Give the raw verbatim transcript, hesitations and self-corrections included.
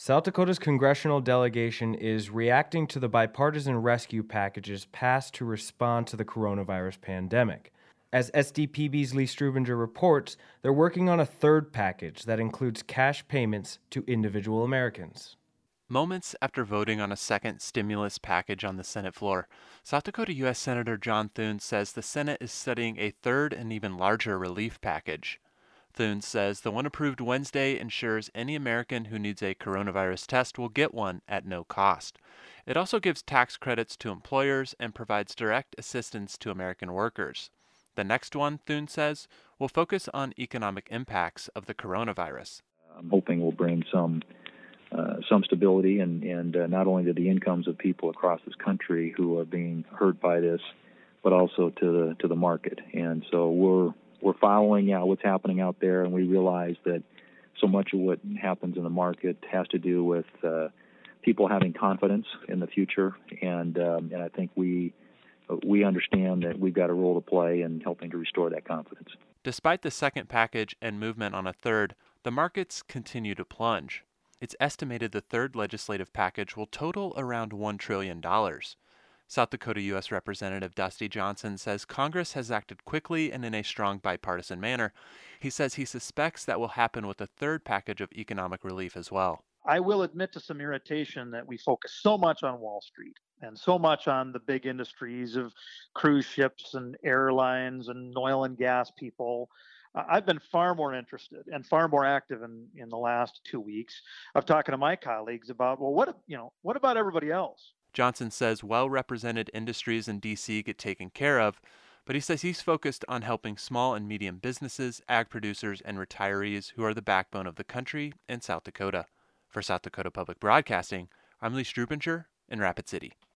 South Dakota's congressional delegation is reacting to the bipartisan rescue packages passed to respond to the coronavirus pandemic. As S D P B's Lee Strubinger reports, they're working on a third package that includes cash payments to individual Americans. Moments after voting on a second stimulus package on the Senate floor, South Dakota U S Senator John Thune says the Senate is studying a third and even larger relief package. Thune says the one approved Wednesday ensures any American who needs a coronavirus test will get one at no cost. It also gives tax credits to employers and provides direct assistance to American workers. The next one, Thune says, will focus on economic impacts of the coronavirus. I'm hoping will bring some uh, some stability and, and uh, not only to the incomes of people across this country who are being hurt by this, but also to the to the market. And so we're we're following uh, what's happening out there, and we realize that so much of what happens in the market has to do with uh, people having confidence in the future, and um, and I think we we understand that we've got a role to play in helping to restore that confidence. Despite the second package and movement on a third, the markets continue to plunge. It's estimated the third legislative package will total around one trillion dollars. South Dakota U S Representative Dusty Johnson says Congress has acted quickly and in a strong bipartisan manner. He says he suspects that will happen with a third package of economic relief as well. I will admit to some irritation that we focus so much on Wall Street and so much on the big industries of cruise ships and airlines and oil and gas people. Uh, I've been far more interested and far more active in, in the last two weeks of talking to my colleagues about, well, what, you know, what about everybody else? Johnson says well-represented industries in D C get taken care of, but he says he's focused on helping small and medium businesses, ag producers, and retirees who are the backbone of the country in South Dakota. For South Dakota Public Broadcasting, I'm Lee Strubinger in Rapid City.